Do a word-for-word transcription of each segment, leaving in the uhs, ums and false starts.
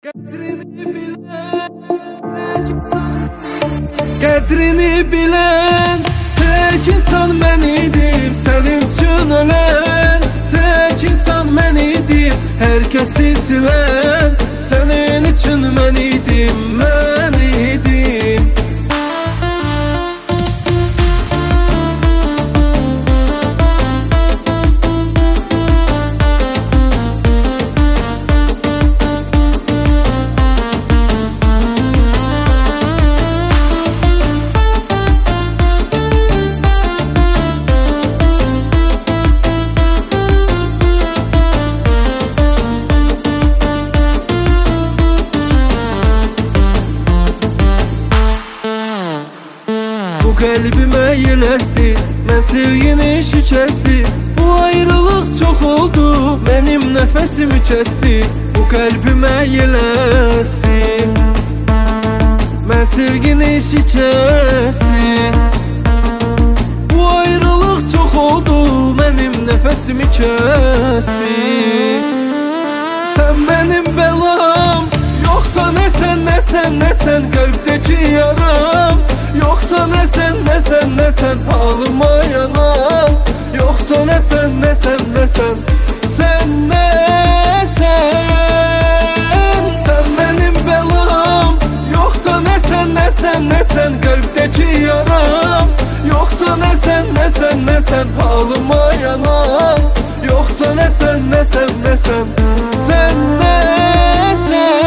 Qədrini bilən, qədrini bilən tək insan mən idim, sənin üçün ölən tək insan mən idim, hər kəsi silən sənin üçün mən idim, mən idim. Bu qəlbimə yələsdi, mən sevgini şikəsti. Bu ayrılıq çox oldu, mənim nəfəsimi kəsti. Bu qəlbimə yələsdi, mən sevgini şikəsti. Bu ayrılıq çox oldu, mənim nəfəsimi kəsti. Sən mənim bəlam, yoxsa nəsən, nəsən, nəsən qəlbdəki yaram. Yoxsa nəsən, nəsən, nəsən halıma yanam. Yoxsa nəsən, nəsən, nəsən sən nəsən. Sən mənim bəlam, yoxsa nəsən, nəsən, nəsən qəlbdəki yaram. Yoxsa nəsən, nəsən, nəsən halıma yanam. Yoxsa nəsən, nəsən, nəsən sən nəsən.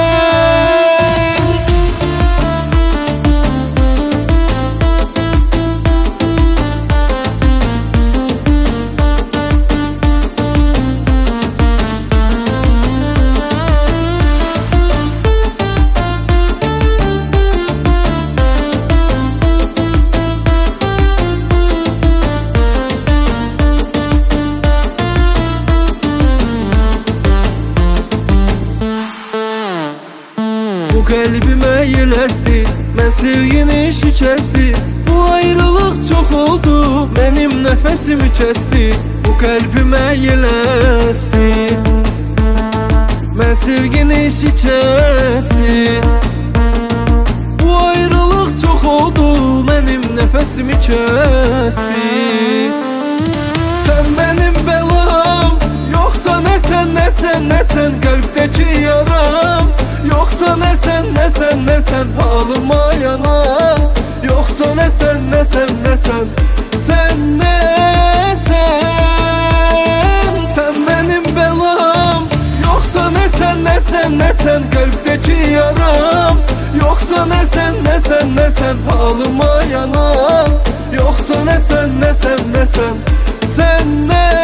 Bu qəlbimə yələsdi, mən sevgini şikəsti. Bu ayrılıq çox oldu, mənim nəfəsimi kəsti. Bu qəlbimə yələsdi, mən sevgini şikəsti. Bu ayrılıq çox oldu, mənim nəfəsimi kəsti. Sən mənim bəlam, yoxsa nəsən, nəsən, nəsən qəlbdəki yaram. Yoxsa nəsən, nəsən, nəsən halıma yanam. Yoxsa nəsən, nəsən, nəsən sən nəsən. Sən mənim bəlam, yoxsa nəsən, nəsən, nəsən qəlbdəki yaram. Yoxsa nəsən, nəsən, nəsən halıma yanam. Yoxsa nəsən, nəsən, nəsən sən nəsən.